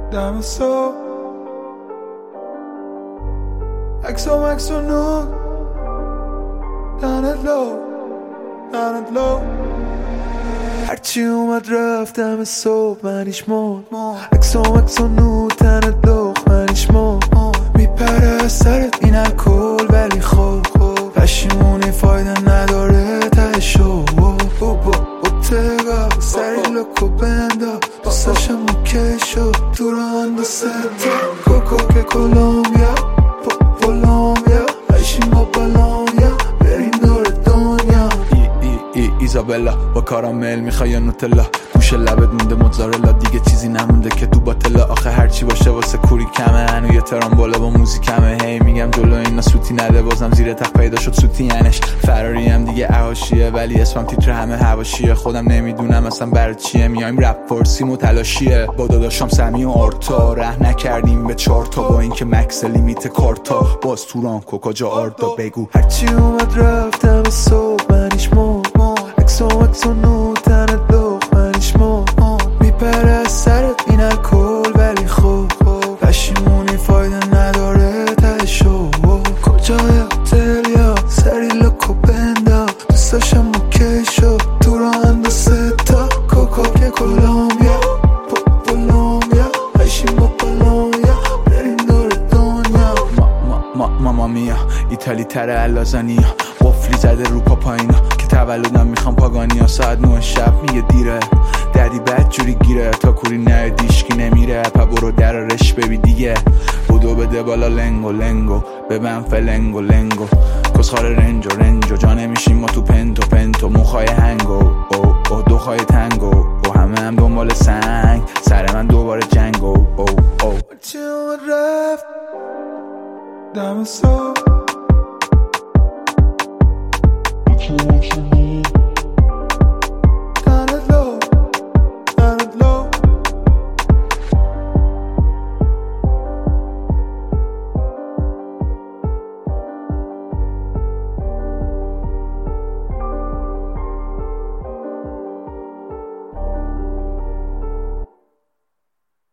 دم صبح عکس و نور دهنت لو هرچی اومد رفت دم صبح منیش مرد عکس و نور دهنت لو منیش مرد میپره از سرت این الکل ولی خب پشیمونی فایده نداره تهشو بوتگا سری لکو بندا دوستاشم اوکی شد تو رو اندسته کوکو که کولومبیا عیشیم با بالونیا بریم دور دنیا ایزابلا با کارامل میخوای یا نوتلا گوش لبت مونده موتزارلا دیگه چیزی نمونده که تو باطلا آخه هرچی باشه واسه کوری کمه هنو یه ترامبولا با موزیکمه هی میگم جلو اینا سوتی نده بازم زیر تخت پیدا شد سوتی ینش فراری هم دیگه احاشیه ولی اسمم تیتر همه حواشیه خودم نمیدونم اصلا برای چیه میایم رپ فارسیم و تلاشیه با داداشم سمی و آرتا ره نکردیم به 4 تا با اینکه مکس لیمیت کارتا باز توران کوکا جا آردا بگو هرچی اومد رفتم صبح منیش مرد عکس و نور تنت لخ منیش مرد میپره از سرت این الکل ولی خب پشیمونی فایده نداره تهشو کجای هتل یا سری لکو بندا دوستاشم اوکی شد تو رو اندسته تا کوکو که کولومبیا عیشیم با بالونیا بریم دور دنیا ماما میا ایتالی تره اللازانیا قفلی زده رو پایینا که تولدم میخوام پاگانیا ساعت 9 شب میگه دیره دردی بد جوری گیره تا کوری نه دیشکی نمیره پا برو درارش ببی دیگه بودو بده بالا لنگو ببن فلنگو کسخار رنجو جا نمیشیم ما تو پنتو موخای هنگو او دوخای تنگو همه هم دنبال سنگ سر من دوباره جنگو چه اومد رفت دم صبح